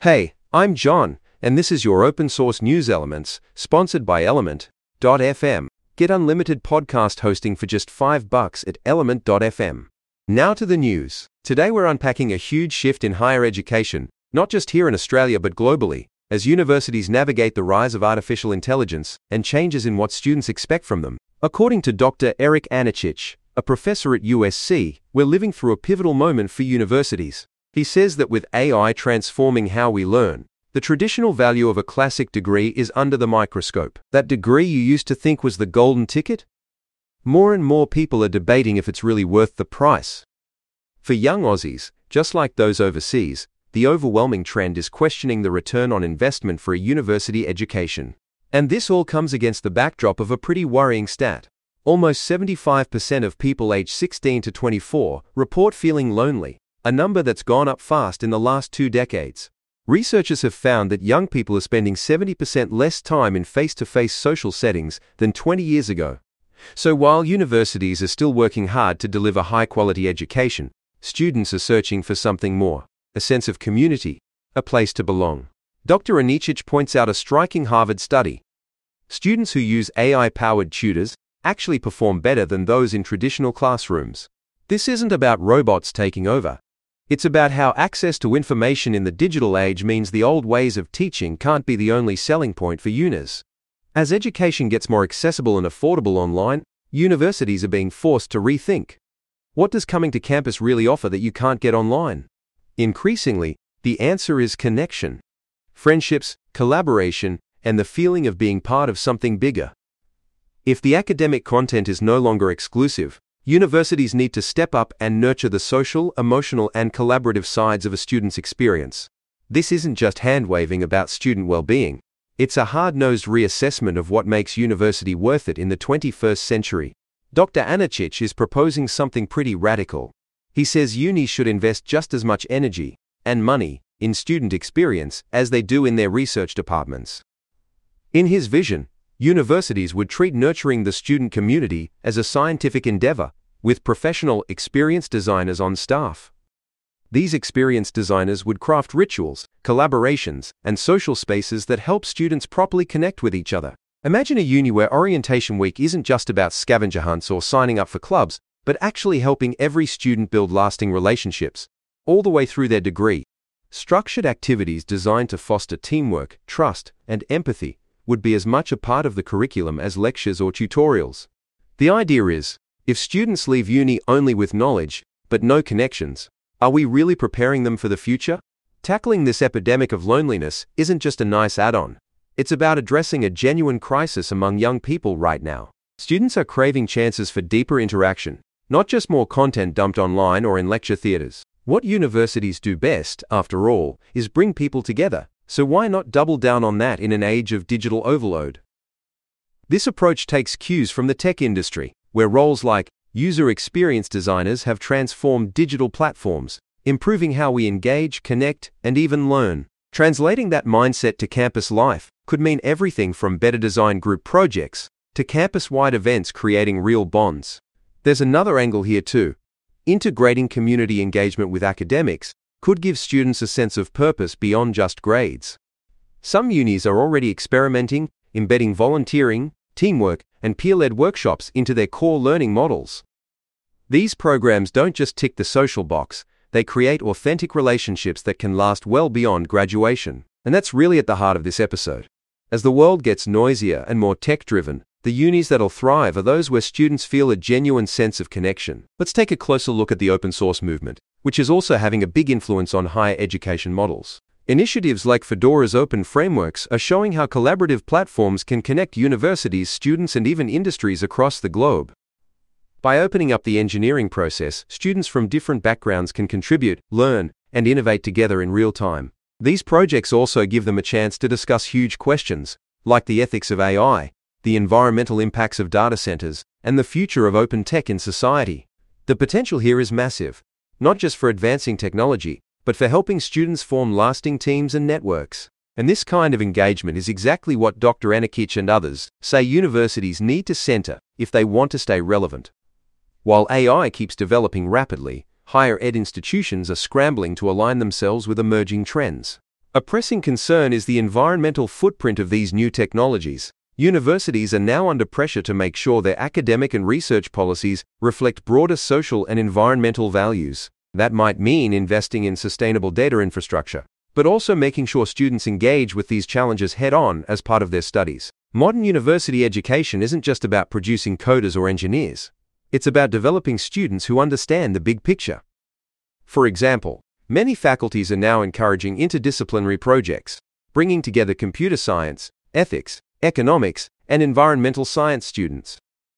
Hey, I'm John, and this is your open source news elements, sponsored by Element.fm. Get unlimited podcast hosting for just $5 at Element.fm. Now to the news. Today we're unpacking a huge shift in higher education, not just here in Australia but globally, as universities navigate the rise of artificial intelligence and changes in what students expect from them. According to Dr. Eric Anichich, a professor at USC, we're living through a pivotal moment for universities. He says that with AI transforming how we learn, the traditional value of a classic degree is under the microscope. That degree you used to think was the golden ticket? More and more people are debating if it's really worth the price. For young Aussies, just like those overseas, the overwhelming trend is questioning the return on investment for a university education. And this all comes against the backdrop of a pretty worrying stat. Almost 75% of people aged 16 to 24 report feeling lonely, a number that's gone up fast in the last 2 decades. Researchers have found that young people are spending 70% less time in face-to-face social settings than 20 years ago. So while universities are still working hard to deliver high-quality education, students are searching for something more, a sense of community, a place to belong. Dr. Anichich points out a striking Harvard study. Students who use AI-powered tutors actually perform better than those in traditional classrooms. This isn't about robots taking over. It's about how access to information in the digital age means the old ways of teaching can't be the only selling point for unis. As education gets more accessible and affordable online, universities are being forced to rethink. What does coming to campus really offer that you can't get online? Increasingly, the answer is connection. Friendships, collaboration, and the feeling of being part of something bigger. If the academic content is no longer exclusive, universities need to step up and nurture the social, emotional, and collaborative sides of a student's experience. This isn't just hand-waving about student well-being. It's a hard-nosed reassessment of what makes university worth it in the 21st century. Dr. Anichich is proposing something pretty radical. He says unis should invest just as much energy and money in student experience as they do in their research departments. In his vision, universities would treat nurturing the student community as a scientific endeavor, with professional, experienced designers on staff. These experienced designers would craft rituals, collaborations, and social spaces that help students properly connect with each other. Imagine a uni where orientation week isn't just about scavenger hunts or signing up for clubs, but actually helping every student build lasting relationships, all the way through their degree. Structured activities designed to foster teamwork, trust, and empathy would be as much a part of the curriculum as lectures or tutorials. The idea is, if students leave uni only with knowledge, but no connections, are we really preparing them for the future? Tackling this epidemic of loneliness isn't just a nice add-on. It's about addressing a genuine crisis among young people right now. Students are craving chances for deeper interaction, not just more content dumped online or in lecture theaters. What universities do best, after all, is bring people together. So why not double down on that in an age of digital overload? This approach takes cues from the tech industry, where roles like user experience designers have transformed digital platforms, improving how we engage, connect, and even learn. Translating that mindset to campus life could mean everything from better designed group projects to campus-wide events creating real bonds. There's another angle here too. Integrating community engagement with academics could give students a sense of purpose beyond just grades. Some unis are already experimenting, embedding volunteering, teamwork, and peer-led workshops into their core learning models. These programs don't just tick the social box, they create authentic relationships that can last well beyond graduation. And that's really at the heart of this episode. As the world gets noisier and more tech-driven, the unis that'll thrive are those where students feel a genuine sense of connection. Let's take a closer look at the open source movement, which is also having a big influence on higher education models. Initiatives like Fedora's open frameworks are showing how collaborative platforms can connect universities, students, and even industries across the globe. By opening up the engineering process, students from different backgrounds can contribute, learn, and innovate together in real time. These projects also give them a chance to discuss huge questions, like the ethics of AI, the environmental impacts of data centers, and the future of open tech in society. The potential here is massive, not just for advancing technology, but for helping students form lasting teams and networks. And this kind of engagement is exactly what Dr. Anichich and others say universities need to center if they want to stay relevant. While AI keeps developing rapidly, higher ed institutions are scrambling to align themselves with emerging trends. A pressing concern is the environmental footprint of these new technologies. Universities are now under pressure to make sure their academic and research policies reflect broader social and environmental values. That might mean investing in sustainable data infrastructure, but also making sure students engage with these challenges head-on as part of their studies. Modern university education isn't just about producing coders or engineers. It's about developing students who understand the big picture. For example, many faculties are now encouraging interdisciplinary projects, bringing together computer science, ethics, economics, and environmental science students.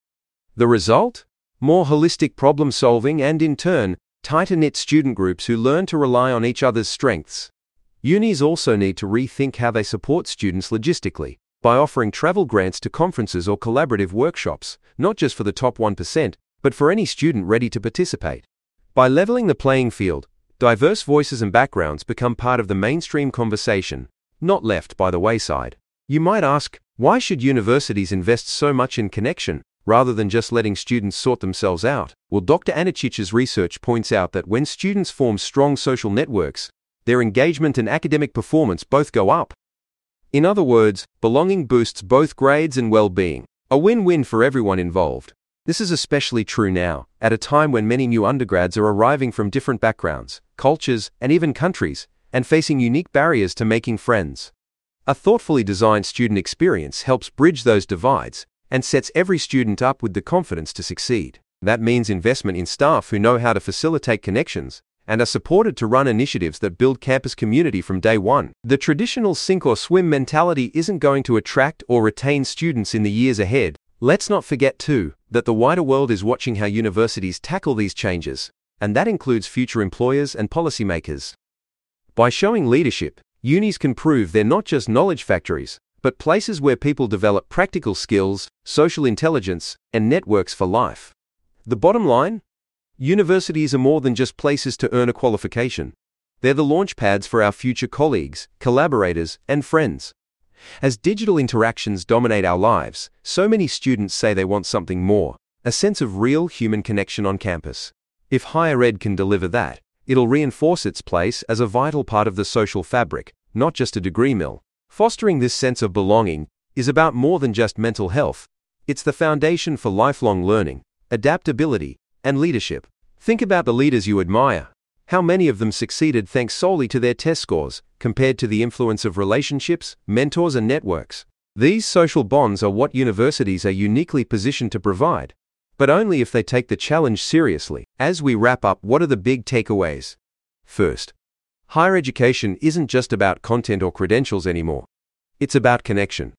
The result? More holistic problem solving and, in turn, tighter-knit student groups who learn to rely on each other's strengths. Unis also need to rethink how they support students logistically, by offering travel grants to conferences or collaborative workshops, not just for the top 1%, but for any student ready to participate. By leveling the playing field, diverse voices and backgrounds become part of the mainstream conversation, not left by the wayside. You might ask, why should universities invest so much in connection, rather than just letting students sort themselves out? Well, Dr. Anicich's research points out that when students form strong social networks, their engagement and academic performance both go up. In other words, belonging boosts both grades and well-being, a win-win for everyone involved. This is especially true now, at a time when many new undergrads are arriving from different backgrounds, cultures, and even countries, and facing unique barriers to making friends. A thoughtfully designed student experience helps bridge those divides and sets every student up with the confidence to succeed. That means investment in staff who know how to facilitate connections and are supported to run initiatives that build campus community from day one. The traditional sink or swim mentality isn't going to attract or retain students in the years ahead. Let's not forget, too, that the wider world is watching how universities tackle these changes, and that includes future employers and policymakers. By showing leadership, unis can prove they're not just knowledge factories, but places where people develop practical skills, social intelligence, and networks for life. The bottom line? Universities are more than just places to earn a qualification. They're the launch pads for our future colleagues, collaborators, and friends. As digital interactions dominate our lives, so many students say they want something more, a sense of real human connection on campus. If higher ed can deliver that, it'll reinforce its place as a vital part of the social fabric, not just a degree mill. Fostering this sense of belonging is about more than just mental health. It's the foundation for lifelong learning, adaptability, and leadership. Think about the leaders you admire. How many of them succeeded thanks solely to their test scores, compared to the influence of relationships, mentors, and networks? These social bonds are what universities are uniquely positioned to provide, but only if they take the challenge seriously. As we wrap up, what are the big takeaways? First, higher education isn't just about content or credentials anymore. It's about connection.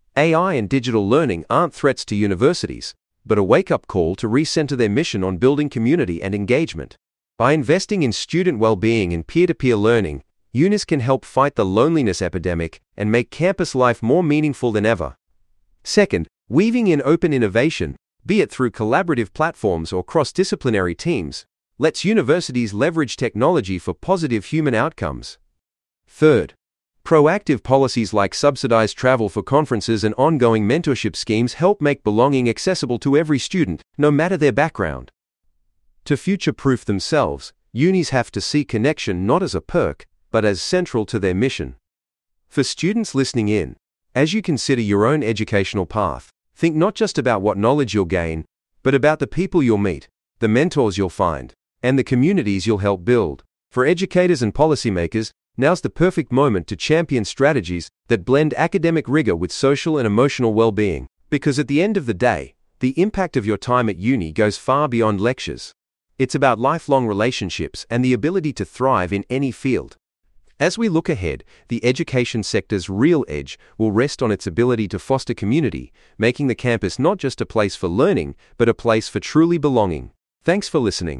AI and digital learning aren't threats to universities, but a wake-up call to recenter their mission on building community and engagement. By investing in student well-being and peer-to-peer learning, unis can help fight the loneliness epidemic and make campus life more meaningful than ever. Second, weaving in open innovation, be it through collaborative platforms or cross-disciplinary teams, lets universities leverage technology for positive human outcomes. Third, proactive policies like subsidized travel for conferences and ongoing mentorship schemes help make belonging accessible to every student, no matter their background. To future-proof themselves, unis have to see connection not as a perk, but as central to their mission. For students listening in, as you consider your own educational path, think not just about what knowledge you'll gain, but about the people you'll meet, the mentors you'll find, and the communities you'll help build. For educators and policymakers, now's the perfect moment to champion strategies that blend academic rigor with social and emotional well-being. Because at the end of the day, the impact of your time at uni goes far beyond lectures. It's about lifelong relationships and the ability to thrive in any field. As we look ahead, the education sector's real edge will rest on its ability to foster community, making the campus not just a place for learning, but a place for truly belonging. Thanks for listening.